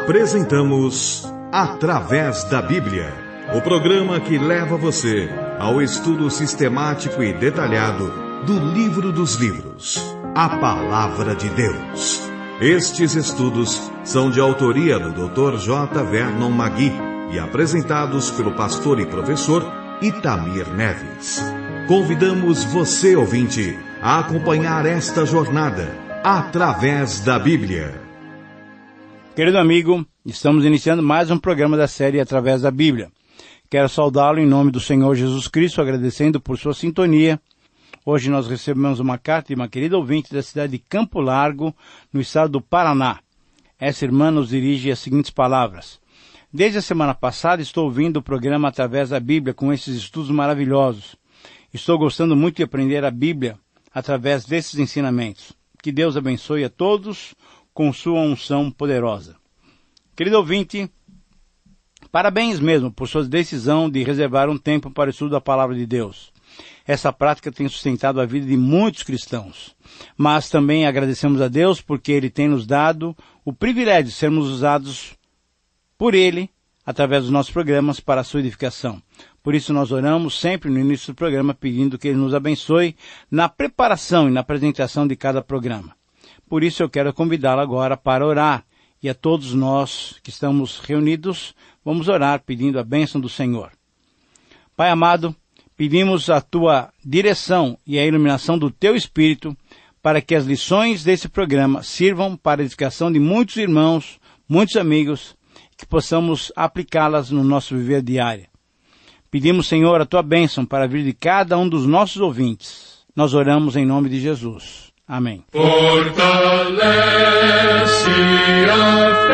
Apresentamos Através da Bíblia, o programa que leva você ao estudo sistemático e detalhado do Livro dos Livros, a Palavra de Deus. Estes estudos são de autoria do Dr. J. Vernon Magui e apresentados pelo pastor e professor Itamir Neves. Convidamos você, ouvinte, a acompanhar esta jornada através da Bíblia. Querido amigo, estamos iniciando mais um programa da série Através da Bíblia. Quero saudá-lo em nome do Senhor Jesus Cristo, agradecendo por sua sintonia. Hoje nós recebemos uma carta de uma querida ouvinte da cidade de Campo Largo, no estado do Paraná. Essa irmã nos dirige as seguintes palavras. Desde a semana passada estou ouvindo o programa Através da Bíblia com esses estudos maravilhosos. Estou gostando muito de aprender a Bíblia através desses ensinamentos. Que Deus abençoe a todos com sua unção poderosa. Querido ouvinte, parabéns mesmo por sua decisão de reservar um tempo para o estudo da Palavra de Deus. Essa prática tem sustentado a vida de muitos cristãos. Mas também agradecemos a Deus porque Ele tem nos dado o privilégio de sermos usados por Ele através dos nossos programas para a sua edificação. Por isso nós oramos sempre no início do programa pedindo que Ele nos abençoe na preparação e na apresentação de cada programa. Por isso eu quero convidá-lo agora para orar. E a todos nós que estamos reunidos, vamos orar pedindo a bênção do Senhor. Pai amado, pedimos a Tua direção e a iluminação do Teu Espírito para que as lições desse programa sirvam para a edificação de muitos irmãos, muitos amigos, que possamos aplicá-las no nosso viver diário. Pedimos, Senhor, a Tua bênção para a vida de cada um dos nossos ouvintes. Nós oramos em nome de Jesus. Amém. Fortalece a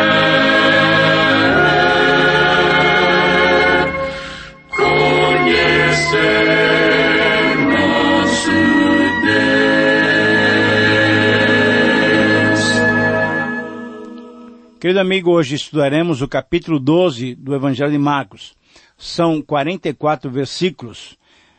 fé, conhecer nosso Deus. Querido amigo, hoje estudaremos o capítulo 12 do Evangelho de Marcos. São 44 versículos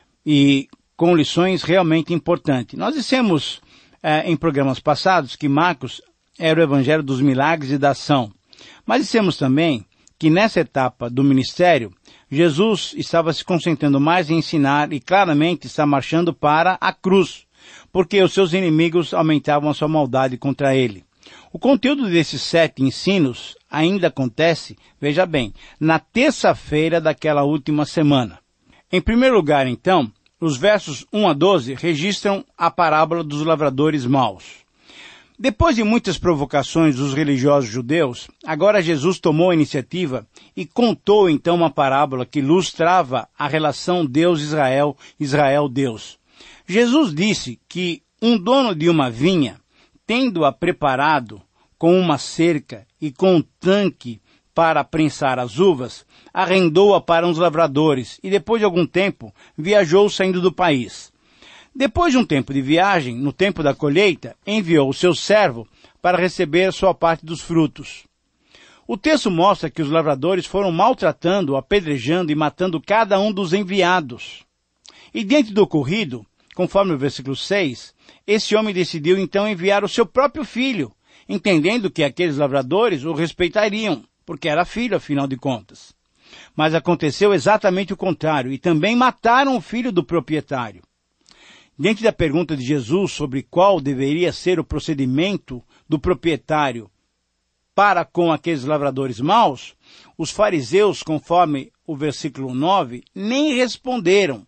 e com lições realmente importantes. Nós dissemos em programas passados que Marcos era o evangelho dos milagres e da ação. Mas dissemos também que nessa etapa do ministério, Jesus estava se concentrando mais em ensinar e claramente está marchando para a cruz, porque os seus inimigos aumentavam a sua maldade contra ele. O conteúdo desses 7 ensinos ainda acontece, veja bem, na terça-feira daquela última semana. Em primeiro lugar, então, os versos 1 a 12 registram a parábola dos lavradores maus. Depois de muitas provocações dos religiosos judeus, agora Jesus tomou a iniciativa e contou então uma parábola que ilustrava a relação Deus-Israel, Israel-Deus. Jesus disse que um dono de uma vinha, tendo-a preparado com uma cerca e com um tanque para prensar as uvas, arrendou-a para uns lavradores e depois de algum tempo viajou saindo do país. Depois de um tempo de viagem, no tempo da colheita, enviou o seu servo para receber a sua parte dos frutos. O texto mostra que os lavradores foram maltratando, apedrejando e matando cada um dos enviados. E diante do ocorrido, conforme o versículo 6, esse homem decidiu então enviar o seu próprio filho, entendendo que aqueles lavradores o respeitariam, porque era filho, afinal de contas. Mas aconteceu exatamente o contrário, e também mataram o filho do proprietário. Diante da pergunta de Jesus sobre qual deveria ser o procedimento do proprietário para com aqueles lavradores maus, os fariseus, conforme o versículo 9, nem responderam.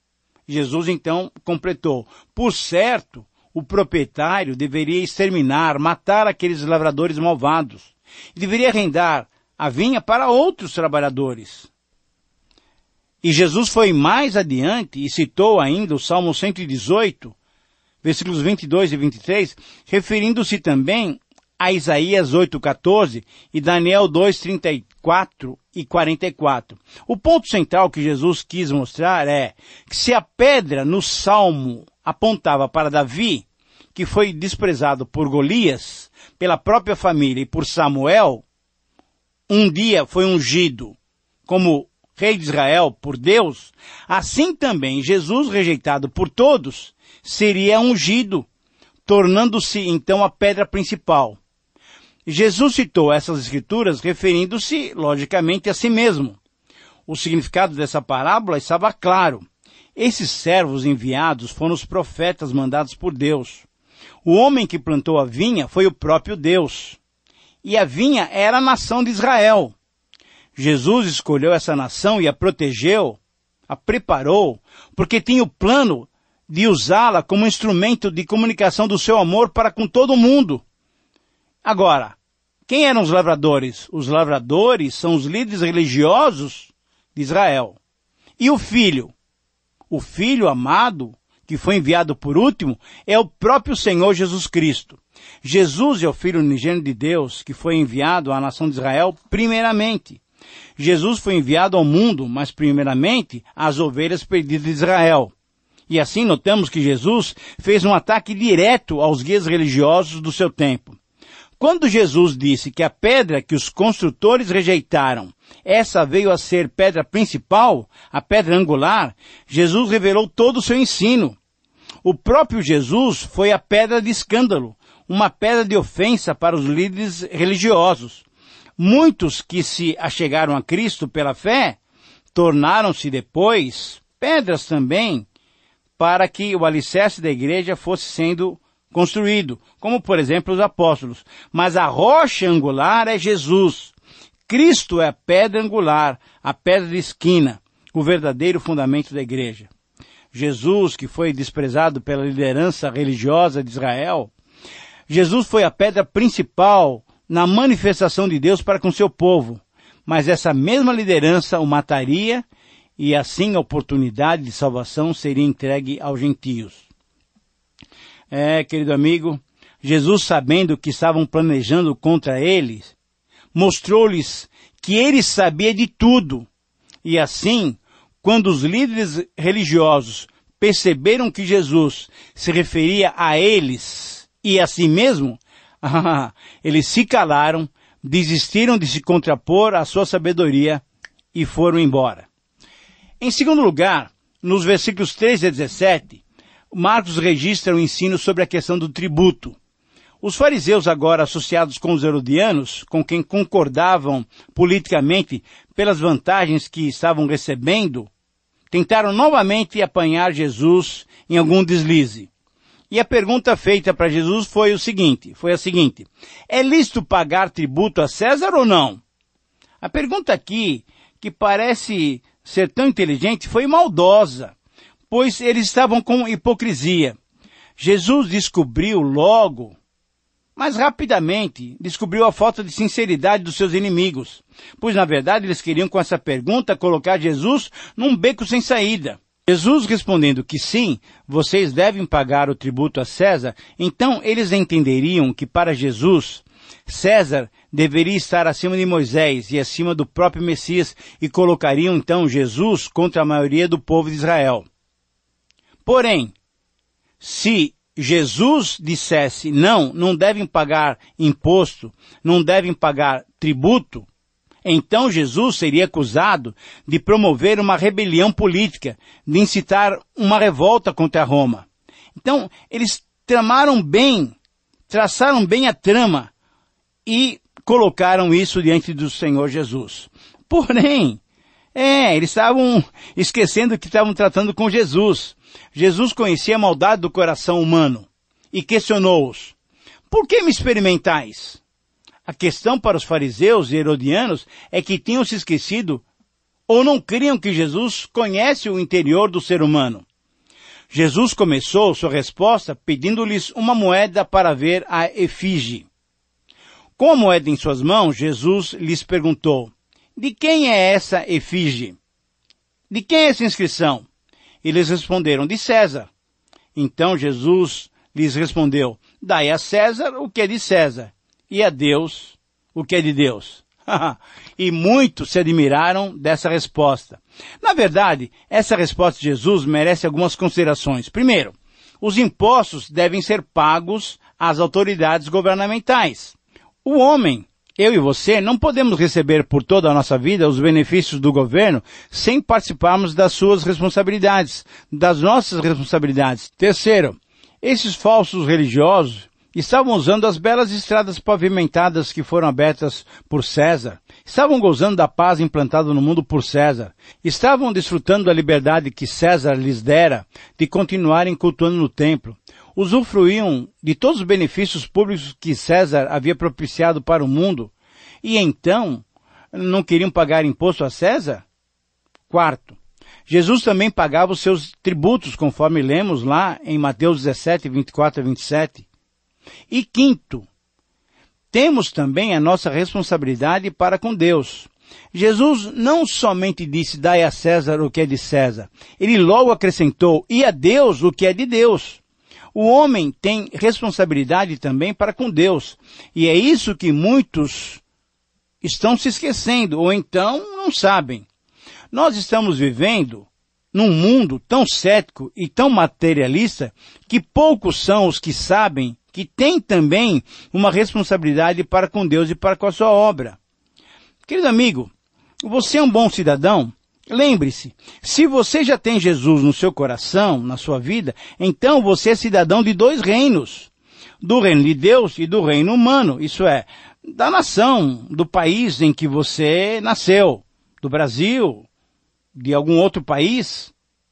Jesus então completou, por certo, o proprietário deveria exterminar, matar aqueles lavradores malvados, e deveria arrendar a vinha para outros trabalhadores. E Jesus foi mais adiante e citou ainda o Salmo 118, versículos 22 e 23, referindo-se também a Isaías 8:14 e Daniel 2:34 e 44. O ponto central que Jesus quis mostrar é que se a pedra no Salmo apontava para Davi, que foi desprezado por Golias, pela própria família e por Samuel, um dia foi ungido como rei de Israel por Deus, assim também Jesus, rejeitado por todos, seria ungido, tornando-se então a pedra principal. Jesus citou essas escrituras referindo-se, logicamente, a si mesmo. O significado dessa parábola estava claro. Esses servos enviados foram os profetas mandados por Deus. O homem que plantou a vinha foi o próprio Deus. E a vinha era a nação de Israel. Jesus escolheu essa nação e a protegeu, a preparou, porque tinha o plano de usá-la como instrumento de comunicação do seu amor para com todo o mundo. Agora, quem eram os lavradores? Os lavradores são os líderes religiosos de Israel. E o filho amado, que foi enviado por último, é o próprio Senhor Jesus Cristo. Jesus é o Filho unigênito de Deus, que foi enviado à nação de Israel primeiramente. Jesus foi enviado ao mundo, mas primeiramente às ovelhas perdidas de Israel. E assim notamos que Jesus fez um ataque direto aos guias religiosos do seu tempo. Quando Jesus disse que a pedra que os construtores rejeitaram, essa veio a ser pedra principal, a pedra angular, Jesus revelou todo o seu ensino. O próprio Jesus foi a pedra de escândalo, uma pedra de ofensa para os líderes religiosos. Muitos que se achegaram a Cristo pela fé, tornaram-se depois pedras também, para que o alicerce da igreja fosse sendo construído, como por exemplo os apóstolos. Mas a rocha angular é Jesus. Cristo é a pedra angular, a pedra de esquina, o verdadeiro fundamento da igreja. Jesus, que foi desprezado pela liderança religiosa de Israel, Jesus foi a pedra principal na manifestação de Deus para com seu povo. Mas essa mesma liderança o mataria e assim a oportunidade de salvação seria entregue aos gentios. Querido amigo, Jesus, sabendo que estavam planejando contra eles, mostrou-lhes que ele sabia de tudo. E assim, quando os líderes religiosos perceberam que Jesus se referia a eles e a si mesmo, eles se calaram, desistiram de se contrapor à sua sabedoria e foram embora. Em segundo lugar, nos versículos 13 a 17, Marcos registra o ensino sobre a questão do tributo. Os fariseus, agora associados com os herodianos, com quem concordavam politicamente pelas vantagens que estavam recebendo, tentaram novamente apanhar Jesus em algum deslize. E a pergunta feita para Jesus foi a seguinte: é lícito pagar tributo a César ou não? A pergunta aqui, que parece ser tão inteligente, foi maldosa, pois eles estavam com hipocrisia. Jesus descobriu logo, mas rapidamente, descobriu a falta de sinceridade dos seus inimigos, pois na verdade eles queriam com essa pergunta colocar Jesus num beco sem saída. Jesus respondendo que sim, vocês devem pagar o tributo a César, então eles entenderiam que para Jesus, César deveria estar acima de Moisés e acima do próprio Messias e colocariam então Jesus contra a maioria do povo de Israel. Porém, se Jesus dissesse não devem pagar imposto, não devem pagar tributo, então Jesus seria acusado de promover uma rebelião política, de incitar uma revolta contra Roma. Então, eles traçaram bem a trama e colocaram isso diante do Senhor Jesus. Porém, eles estavam esquecendo que estavam tratando com Jesus. Jesus conhecia a maldade do coração humano e questionou-os: por que me experimentais? A questão para os fariseus e herodianos é que tinham se esquecido ou não criam que Jesus conhece o interior do ser humano. Jesus começou sua resposta pedindo-lhes uma moeda para ver a efígie. Com a moeda em suas mãos, Jesus lhes perguntou: de quem é essa efígie? De quem é essa inscrição? Eles responderam: de César. Então Jesus lhes respondeu: dai a César o que é de César, e a Deus o que é de Deus. E muitos se admiraram dessa resposta. Na verdade, essa resposta de Jesus merece algumas considerações. Primeiro, os impostos devem ser pagos às autoridades governamentais. O homem, eu e você, não podemos receber por toda a nossa vida os benefícios do governo sem participarmos das suas responsabilidades, das nossas responsabilidades. Terceiro, esses falsos religiosos Estavam usando as belas estradas pavimentadas que foram abertas por César. Estavam gozando da paz implantada no mundo por César. Estavam desfrutando da liberdade que César lhes dera de continuarem cultuando no templo. Usufruíam de todos os benefícios públicos que César havia propiciado para o mundo. E então, não queriam pagar imposto a César? Quarto, Jesus também pagava os seus tributos, conforme lemos lá em Mateus 17, 24 a 27. E quinto, temos também a nossa responsabilidade para com Deus. Jesus não somente disse, dai a César o que é de César. Ele logo acrescentou, e a Deus o que é de Deus. O homem tem responsabilidade também para com Deus. E é isso que muitos estão se esquecendo, ou então não sabem. Nós estamos vivendo num mundo tão cético e tão materialista que poucos são os que sabem que têm também uma responsabilidade para com Deus e para com a sua obra. Querido amigo, você é um bom cidadão? Lembre-se, se você já tem Jesus no seu coração, na sua vida, então você é cidadão de dois reinos. Do reino de Deus e do reino humano, isso é, da nação, do país em que você nasceu, do Brasil, de algum outro país.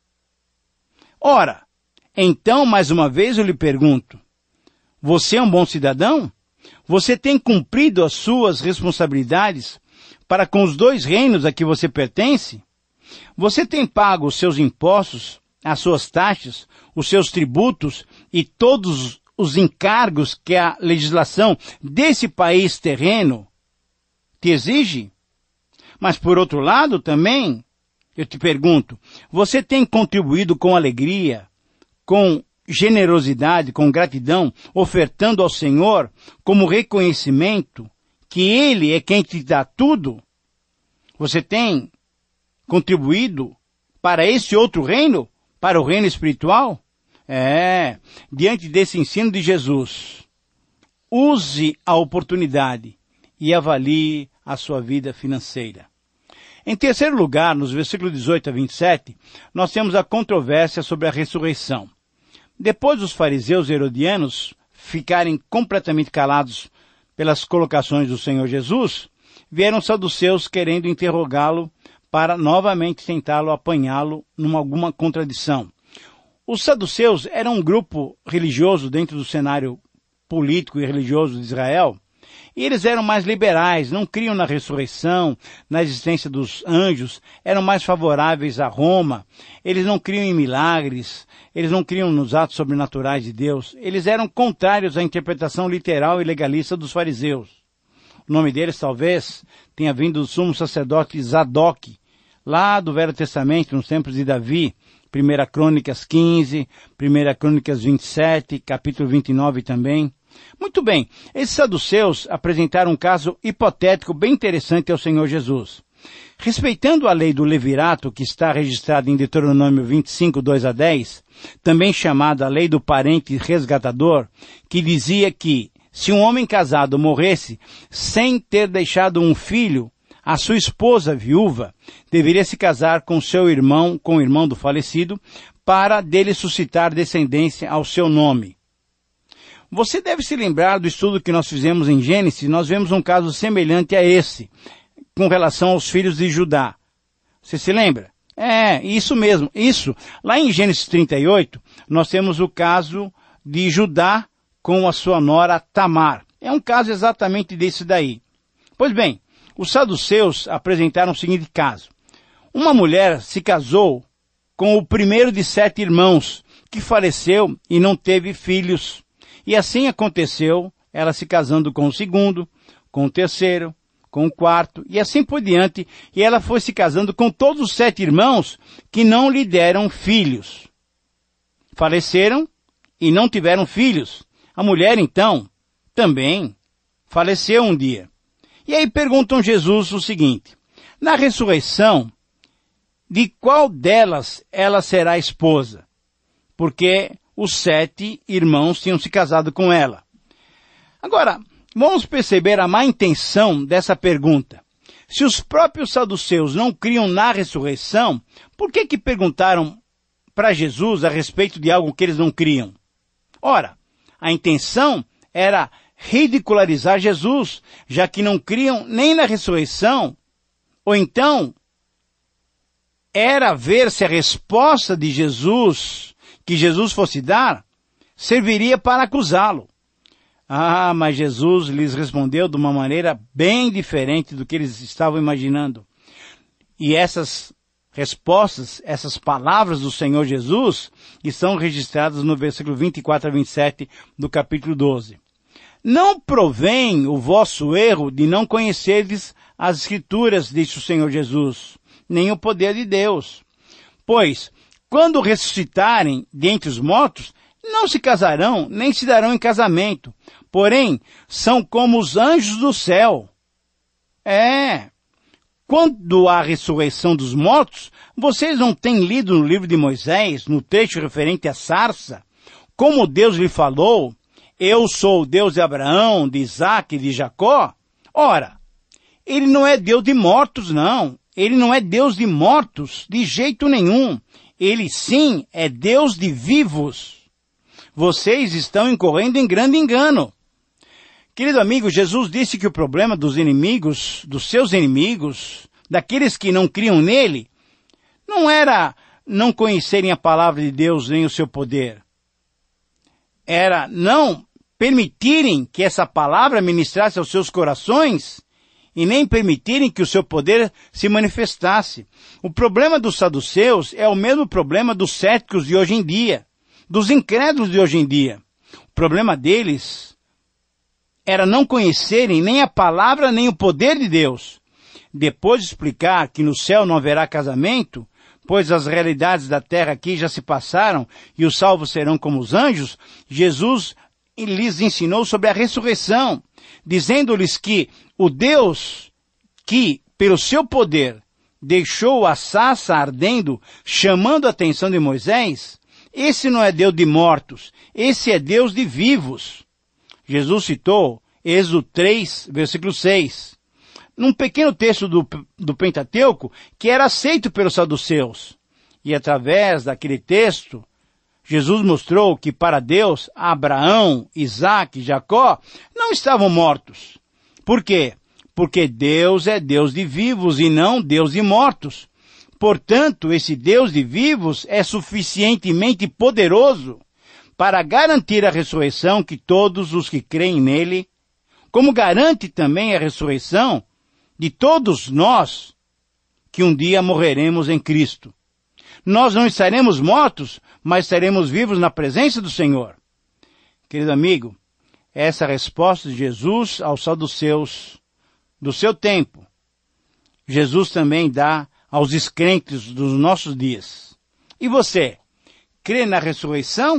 Ora, então, mais uma vez eu lhe pergunto, você é um bom cidadão? Você tem cumprido as suas responsabilidades para com os dois reinos a que você pertence? Você tem pago os seus impostos, as suas taxas, os seus tributos e todos os encargos que a legislação desse país terreno te exige? Mas por outro lado também, eu te pergunto, você tem contribuído com alegria, com generosidade, com gratidão, ofertando ao Senhor como reconhecimento que Ele é quem te dá tudo? Você tem contribuído para esse outro reino? Para o reino espiritual? Diante desse ensino de Jesus, use a oportunidade e avalie a sua vida financeira. Em terceiro lugar, nos versículos 18 a 27, nós temos a controvérsia sobre a ressurreição. Depois dos fariseus herodianos ficarem completamente calados pelas colocações do Senhor Jesus, vieram saduceus querendo interrogá-lo para novamente tentá-lo apanhá-lo numa alguma contradição. Os saduceus eram um grupo religioso dentro do cenário político e religioso de Israel, e eles eram mais liberais, não criam na ressurreição, na existência dos anjos, eram mais favoráveis a Roma, eles não criam em milagres, eles não criam nos atos sobrenaturais de Deus, eles eram contrários à interpretação literal e legalista dos fariseus. O nome deles talvez tenha vindo do sumo sacerdote Zadok, lá do Velho Testamento, nos tempos de Davi, 1 Crônicas 15, 1 Crônicas 27, capítulo 29 também. Muito bem, esses saduceus apresentaram um caso hipotético bem interessante ao Senhor Jesus. Respeitando a lei do levirato, que está registrada em Deuteronômio 25, 2 a 10, também chamada a lei do parente resgatador, que dizia que, se um homem casado morresse sem ter deixado um filho, a sua esposa viúva deveria se casar com seu irmão, com o irmão do falecido, para dele suscitar descendência ao seu nome. Você deve se lembrar do estudo que nós fizemos em Gênesis, nós vemos um caso semelhante a esse, com relação aos filhos de Judá. Você se lembra? Isso mesmo, isso. Lá em Gênesis 38, nós temos o caso de Judá com a sua nora Tamar. É um caso exatamente desse daí. Pois bem, os saduceus apresentaram o seguinte caso. Uma mulher se casou com o primeiro de 7 irmãos, que faleceu e não teve filhos. E assim aconteceu, ela se casando com o segundo, com o terceiro, com o quarto, e assim por diante, e ela foi se casando com todos os 7 irmãos que não lhe deram filhos. Faleceram e não tiveram filhos. A mulher, então, também faleceu um dia. E aí perguntam a Jesus o seguinte, na ressurreição, de qual delas ela será esposa? Porque os 7 irmãos tinham se casado com ela. Agora, vamos perceber a má intenção dessa pergunta. Se os próprios saduceus não criam na ressurreição, por que perguntaram para Jesus a respeito de algo que eles não criam? Ora, a intenção era ridicularizar Jesus, já que não criam nem na ressurreição, ou então era ver se a resposta de Jesus, que Jesus fosse dar, serviria para acusá-lo. Ah, mas Jesus lhes respondeu de uma maneira bem diferente do que eles estavam imaginando. E essas respostas, essas palavras do Senhor Jesus, estão registradas no versículo 24 a 27 do capítulo 12. Não provém o vosso erro de não conhecerdes as Escrituras, disse o Senhor Jesus, nem o poder de Deus. Pois, quando ressuscitarem dentre os mortos, não se casarão, nem se darão em casamento. Porém, são como os anjos do céu. Quando há ressurreição dos mortos, vocês não têm lido no livro de Moisés, no trecho referente à sarça, como Deus lhe falou, eu sou o Deus de Abraão, de Isaque e de Jacó? Ora, ele não é Deus de mortos, não. Ele não é Deus de mortos, de jeito nenhum. Ele sim é Deus de vivos. Vocês estão incorrendo em grande engano. Querido amigo, Jesus disse que o problema dos inimigos, dos seus inimigos, daqueles que não criam nele, não era não conhecerem a palavra de Deus nem o seu poder. Era não permitirem que essa palavra ministrasse aos seus corações e nem permitirem que o seu poder se manifestasse. O problema dos saduceus é o mesmo problema dos céticos de hoje em dia, dos incrédulos de hoje em dia. O problema deles era não conhecerem nem a palavra nem o poder de Deus. Depois de explicar que no céu não haverá casamento, pois as realidades da terra aqui já se passaram e os salvos serão como os anjos, Jesus lhes ensinou sobre a ressurreição, dizendo-lhes que o Deus que, pelo seu poder, deixou a sarça ardendo, chamando a atenção de Moisés, esse não é Deus de mortos, esse é Deus de vivos. Jesus citou Êxodo 3, versículo 6, num pequeno texto do Pentateuco que era aceito pelos saduceus. E através daquele texto, Jesus mostrou que para Deus, Abraão, Isaque e Jacó não estavam mortos. Por quê? Porque Deus é Deus de vivos e não Deus de mortos. Portanto, esse Deus de vivos é suficientemente poderoso para garantir a ressurreição que todos os que creem nele, como garante também a ressurreição de todos nós que um dia morreremos em Cristo. Nós não estaremos mortos, mas estaremos vivos na presença do Senhor. Querido amigo, essa é a resposta de Jesus aos saduceus do seu tempo. Jesus também dá aos descrentes dos nossos dias. E você, crê na ressurreição?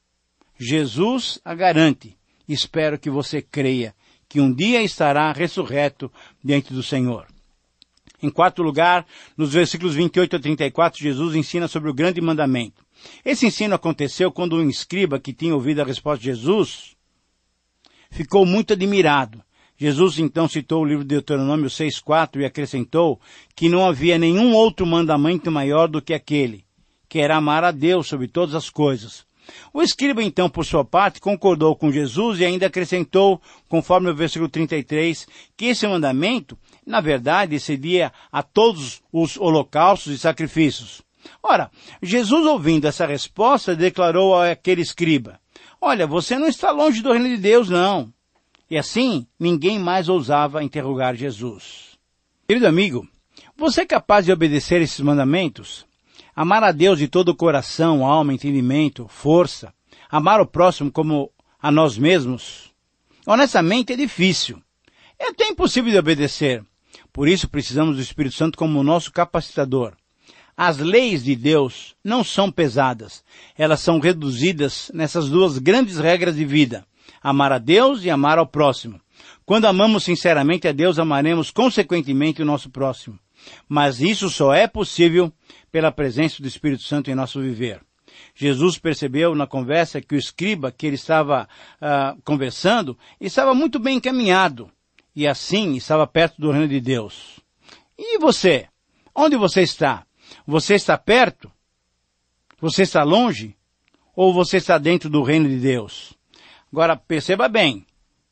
Jesus a garante. Espero que você creia que um dia estará ressurreto diante do Senhor. Em quarto lugar, nos versículos 28 a 34, Jesus ensina sobre o grande mandamento. Esse ensino aconteceu quando um escriba que tinha ouvido a resposta de Jesus ficou muito admirado. Jesus então citou o livro de Deuteronômio 6,4 e acrescentou que não havia nenhum outro mandamento maior do que aquele, que era amar a Deus sobre todas as coisas. O escriba então, por sua parte, concordou com Jesus e ainda acrescentou, conforme o versículo 33, que esse mandamento, na verdade, excedia a todos os holocaustos e sacrifícios. Ora, Jesus, ouvindo essa resposta, declarou àquele escriba, olha, você não está longe do reino de Deus, não. E assim, ninguém mais ousava interrogar Jesus. Querido amigo, você é capaz de obedecer esses mandamentos? Amar a Deus de todo o coração, alma, entendimento, força. Amar o próximo como a nós mesmos. Honestamente, é difícil. É até impossível de obedecer. Por isso, precisamos do Espírito Santo como nosso capacitador. As leis de Deus não são pesadas. Elas são reduzidas nessas duas grandes regras de vida. Amar a Deus e amar ao próximo. Quando amamos sinceramente a Deus, amaremos consequentemente o nosso próximo. Mas isso só é possível pela presença do Espírito Santo em nosso viver. Jesus percebeu na conversa que o escriba que ele estava conversando estava muito bem encaminhado e assim estava perto do reino de Deus. E você? Onde você está? Você está perto? Você está longe? Ou você está dentro do reino de Deus? Agora, perceba bem.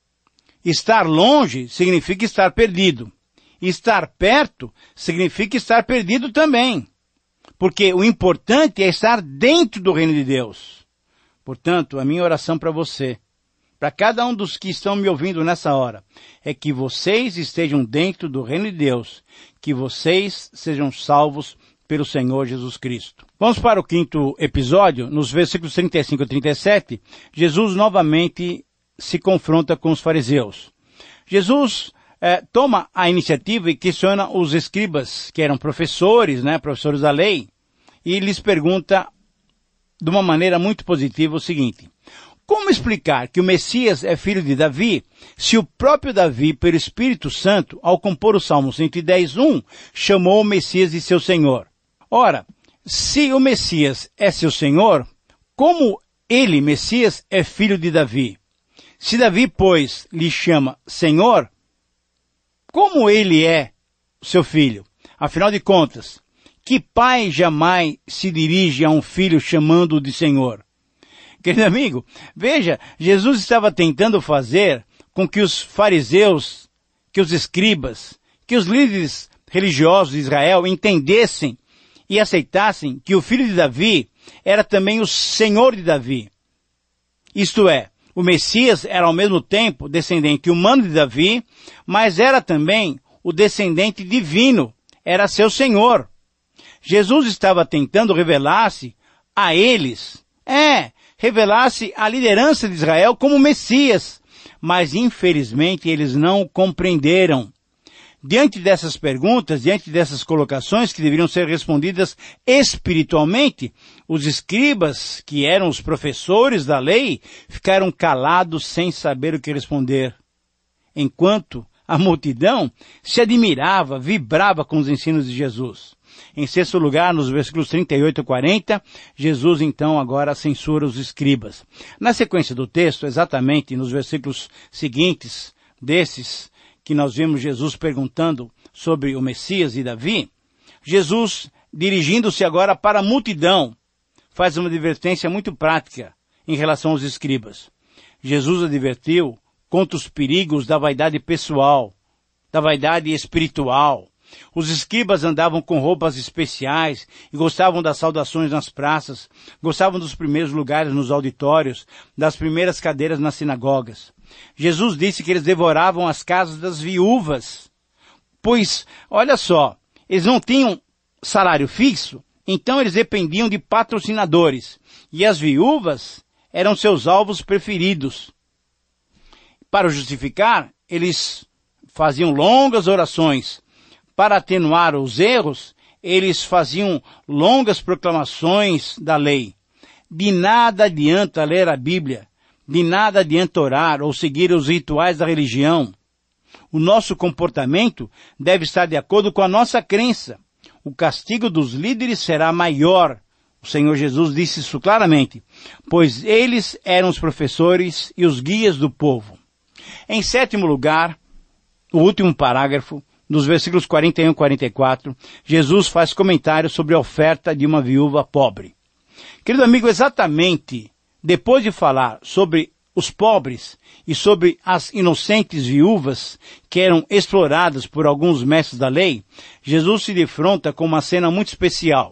Estar longe significa estar perdido. Estar perto significa estar perdido também. Porque o importante é estar dentro do reino de Deus. Portanto, a minha oração para você, para cada um dos que estão me ouvindo nessa hora, é que vocês estejam dentro do reino de Deus, que vocês sejam salvos pelo Senhor Jesus Cristo. Vamos para o 5º episódio, nos versículos 35 a 37, Jesus novamente se confronta com os fariseus. Jesus toma a iniciativa e questiona os escribas, que eram professores, professores da lei, e lhes pergunta de uma maneira muito positiva o seguinte: como explicar que o Messias é filho de Davi, se o próprio Davi, pelo Espírito Santo, ao compor o Salmo 110:1, chamou o Messias de seu Senhor? Ora, se o Messias é seu Senhor, como ele, Messias, é filho de Davi? Se Davi, pois, lhe chama Senhor, como ele é seu filho? Afinal de contas, que pai jamais se dirige a um filho chamando-o de Senhor? Querido amigo, veja, Jesus estava tentando fazer com que os fariseus, que os escribas, que os líderes religiosos de Israel entendessem e aceitassem que o filho de Davi era também o Senhor de Davi. Isto é, o Messias era ao mesmo tempo descendente humano de Davi, mas era também o descendente divino, era seu Senhor. Jesus estava tentando revelar-se a eles, revelar-se à liderança de Israel como Messias, mas infelizmente eles não compreenderam. Diante dessas perguntas, diante dessas colocações que deveriam ser respondidas espiritualmente, os escribas, que eram os professores da lei, ficaram calados sem saber o que responder, enquanto a multidão se admirava, vibrava com os ensinos de Jesus. Em sexto lugar, nos versículos 38 e 40, Jesus então agora censura os escribas. Na sequência do texto, exatamente nos versículos seguintes desses, que nós vemos Jesus perguntando sobre o Messias e Davi, Jesus, dirigindo-se agora para a multidão, faz uma advertência muito prática em relação aos escribas. Jesus advertiu contra os perigos da vaidade pessoal, da vaidade espiritual. Os escribas andavam com roupas especiais e gostavam das saudações nas praças, gostavam dos primeiros lugares nos auditórios, das primeiras cadeiras nas sinagogas. Jesus disse que eles devoravam as casas das viúvas, pois, olha só, eles não tinham salário fixo, então eles dependiam de patrocinadores, e as viúvas eram seus alvos preferidos. Para justificar, eles faziam longas orações. Para atenuar os erros, eles faziam longas proclamações da lei. De nada adianta ler a Bíblia, de nada adianta orar ou seguir os rituais da religião. O nosso comportamento deve estar de acordo com a nossa crença. O castigo dos líderes será maior. O Senhor Jesus disse isso claramente, pois eles eram os professores e os guias do povo. Em sétimo lugar, o último parágrafo, nos versículos 41 e 44, Jesus faz comentários sobre a oferta de uma viúva pobre. Querido amigo, exatamente depois de falar sobre os pobres e sobre as inocentes viúvas que eram exploradas por alguns mestres da lei, Jesus se defronta com uma cena muito especial.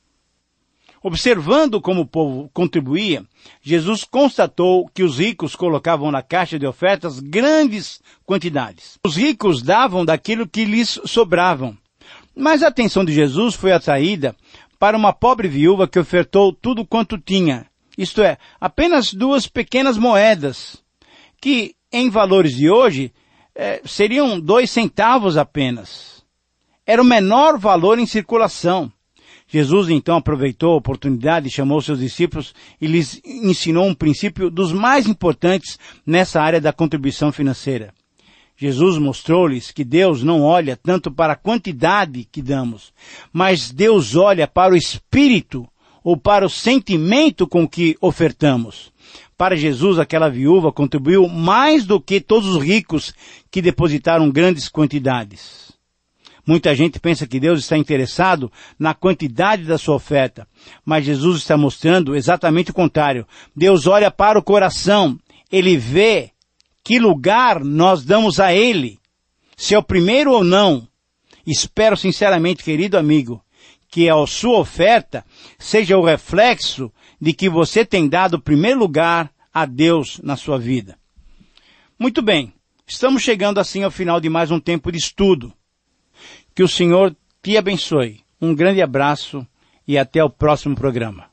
Observando como o povo contribuía, Jesus constatou que os ricos colocavam na caixa de ofertas grandes quantidades. Os ricos davam daquilo que lhes sobravam. Mas a atenção de Jesus foi atraída para uma pobre viúva que ofertou tudo quanto tinha. Isto é, apenas 2 pequenas moedas, que em valores de hoje seriam 2 centavos apenas. Era o menor valor em circulação. Jesus então aproveitou a oportunidade e chamou seus discípulos e lhes ensinou um princípio dos mais importantes nessa área da contribuição financeira. Jesus mostrou-lhes que Deus não olha tanto para a quantidade que damos, mas Deus olha para o espírito ou para o sentimento com que ofertamos. Para Jesus, aquela viúva contribuiu mais do que todos os ricos que depositaram grandes quantidades. Muita gente pensa que Deus está interessado na quantidade da sua oferta, mas Jesus está mostrando exatamente o contrário. Deus olha para o coração, Ele vê que lugar nós damos a Ele, se é o primeiro ou não. Espero sinceramente, querido amigo, que a sua oferta seja o reflexo de que você tem dado o primeiro lugar a Deus na sua vida. Muito bem, estamos chegando assim ao final de mais um tempo de estudo. Que o Senhor te abençoe. Um grande abraço e até o próximo programa.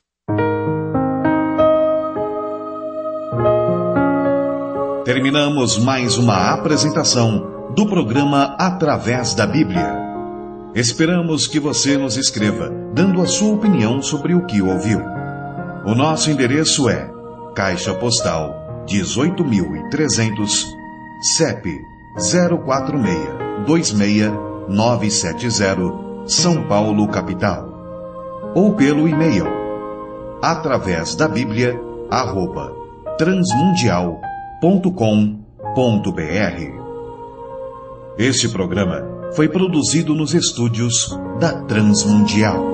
Terminamos mais uma apresentação do programa Através da Bíblia. Esperamos que você nos escreva, dando a sua opinião sobre o que ouviu. O nosso endereço é Caixa Postal 18.300, CEP 046-26970, São Paulo, capital. Ou pelo e-mail atravesdabiblia@transmundial.com.br. Este programa foi produzido nos estúdios da Transmundial.